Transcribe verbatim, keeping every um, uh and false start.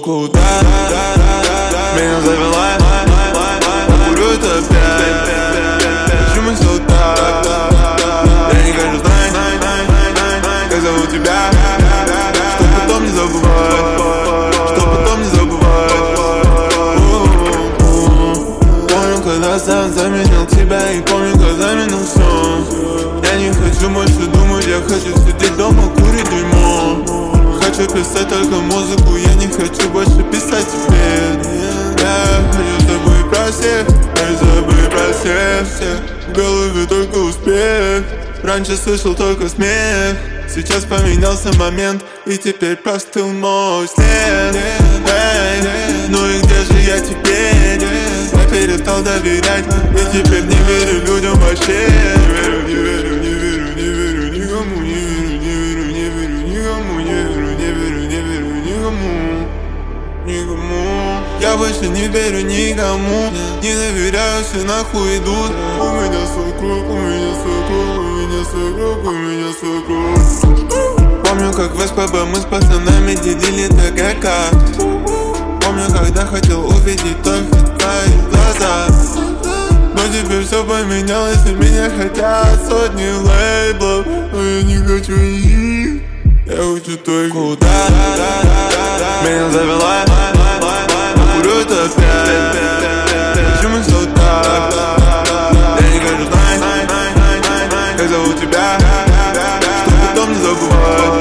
Куда меня завела, курю это опять. Почему все так? Я не хочу знать, как зовут тебя, чтоб потом не забывать, чтоб потом не забывать. Помню, когда сам заменил тебя, и помню, как заменил все. Я не хочу больше думать, я хочу сидеть дома, курить дерьмо. Хочу писать только музыку, я не хочу больше писать теперь. Я хочу забыть про всех, хочу забыть про всех, всех. В голове только успех, раньше слышал только смех. Сейчас поменялся момент, и теперь простыл мой след. Эй, ну и где же я теперь? Я перестал доверять, и теперь не верю людям вообще. Не верю, не верю, не верю, не верю никому, не верю, не верю, не верю никому, не верю, не верю, не верю никому, никому. Я больше не верю никому, не доверяю, все нахуй идут. У меня свой круг, у меня свой круг, у меня свой круг, у меня свой круг. Помню, как в СПБ мы с пацанами делили ТГК. Помню, когда хотел увидеть только твои глаза. Но теперь все поменялось, и меня хотят сотни лейблов. Но я не хочу их, я хочу только. Куда меня завела, курю это опять. Почему все так? Я не хочу знать, как зовут тебя, чтоб потом не забывать.